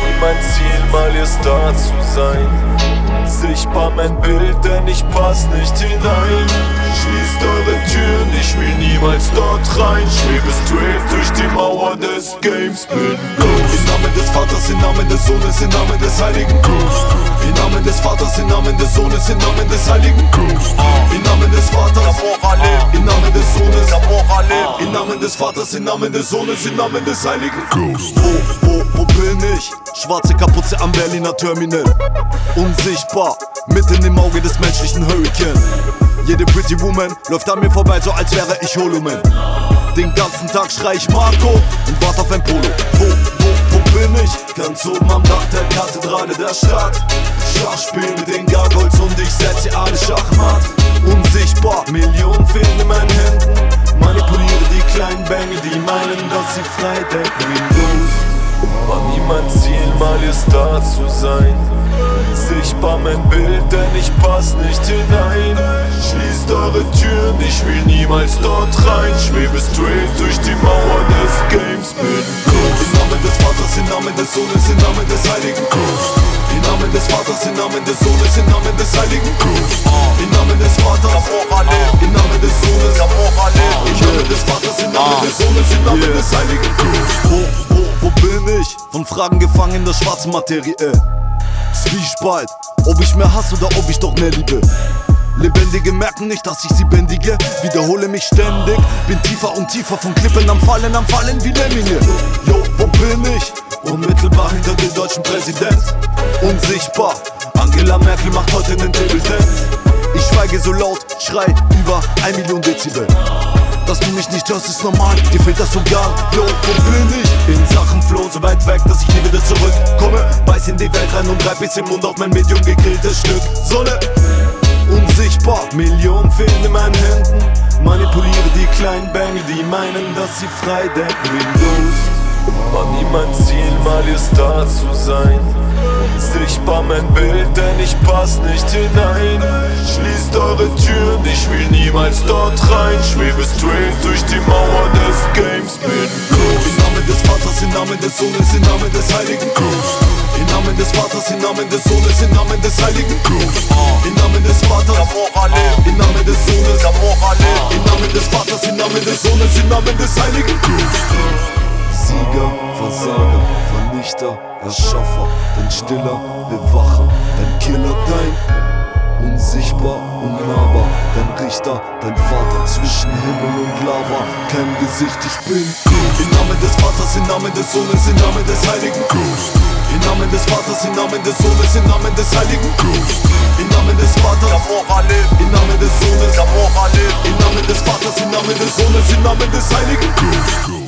nie mein Ziel, mal ihr Star zu sein. Sichtbar mein Bild, denn ich pass nicht hinein. Schließt eure Türen, ich will niemals dort rein. Schwebe straight durch die Mauer des Games, bin Ghost. Im Namen des Vaters, im Namen des Sohnes, im Namen des Heiligen Ghost. Im Namen des Vaters, im Namen des Sohnes, im Namen des Heiligen Ghost. Im Namen des Vaters, im Namen des Sohnes, im Namen des Vaters, im Namen des Sohnes, im Namen des Heiligen Ghost. Wo bin ich? Schwarze Kapuze am Berliner Terminal. Unsichtbar, mitten im Auge des menschlichen Hurricane. Jede pretty woman läuft an mir vorbei, so als wäre ich Holoman. Den ganzen Tag schrei ich Marco und warte auf ein Polo. Wo bin ich? Ganz oben am Dach der Kathedrale der Stadt. Schachspiel mit den Gargoyles und ich setz sie alle Schachmatt. Unsichtbar, Millionen fehlen in meinen Händen. Manipuliere die kleinen Bengel, die meinen, dass sie frei denken. War nie mein Ziel, mal ihr Star zu sein. Sichtbar mein Bild, denn ich pass nicht hinein. Schließt eure Türen, ich will niemals dort rein. Schwebe straight durch die Mauer des Games, bin Ghost. Im Namen des Vaters, im Namen des Sohnes, im Namen des Heiligen Ghost. Im Namen des Vaters, im Namen des Sohnes, im Namen des Heiligen Ghost. Im Namen des Vaters, im Namen des Sohnes, im Namen des Vaters, im Namen des Sohnes, im Namen des Heiligen Ghost. Wo bin ich? Von Fragen gefangen in der schwarzen Materie. Zwiespalt, ob ich mehr hasse oder ob ich doch mehr liebe. Lebendige merken nicht, dass ich sie bändige. Wiederhole mich ständig, bin tiefer und tiefer von Klippen am Fallen wie Lemminge. Yo, wo bin ich? Unmittelbar hinter dem deutschen Präsident. Unsichtbar, Angela Merkel macht heute den Table Dance. Ich schweige so laut, schrei über 1 Million Dezibel. Dass du mich nicht hörst, ist normal, dir fehlt das so gar. Yo, wo bin ich? In Sachen Flow so weit weg, dass ich nie wieder zurückkomme. Beiß in die Welt rein und reib bis im Mund auf mein Medium gegrilltes Stück Sonne. Unsichtbar, Millionen fehlen in meinen Händen. Manipuliere die kleinen Bengel, die meinen, dass sie frei denken. Ghost. War nie mein Ziel, mal ihr Star zu sein. Sichtbar mein Bild, denn ich pass nicht hinein. Schließt eure Türen, ich will niemals dort rein. Schwebe straight durch die Mauer des Games, bin Ghost. Im Namen des Vaters, im Namen des Sohnes, im Namen des Heiligen Ghost. Im Namen des Vaters, im Namen des Sohnes, im Namen des Heiligen Ghost. Im Namen des Vaters, im Namen des Sohnes, im Namen des Vaters, im Namen des Sohnes, im Namen des Heiligen Ghost. Sieger, Versager, Vernichter, Erschaffer, dein Stiller, Bewacher, dein Killer, dein unsichtbar, unnahbar, dein Richter, dein Vater zwischen Himmel und Lava, kein Gesicht, ich bin Ghost. Im Namen des Vaters, im Namen des Sohnes, im Namen des Heiligen Ghost. Im Namen des Vaters, im Namen des Sohnes, im Namen des Heiligen Ghost. Im Namen des Vaters, im Namen des Sohnes, im Namen des Vaters, im Namen des Sohnes, im Namen des Heiligen Ghost.